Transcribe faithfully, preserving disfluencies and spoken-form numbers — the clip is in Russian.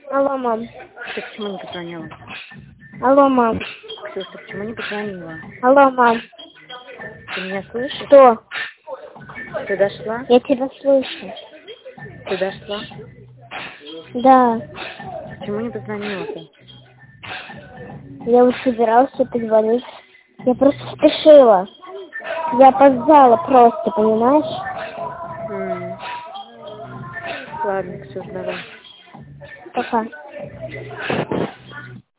Алло, мам. Ты почему не позвонила? Алло, мам. Ксюша, ты почему не позвонила? Алло, мам. Ты меня слышишь? Что? Ты дошла? Я тебя слышу. Ты дошла? Да. Почему не позвонила ты? Я вот собиралась тебе позвонить. Я просто спешила. Я опоздала просто, понимаешь? М. Ладно, Ксюш, давай. Пока.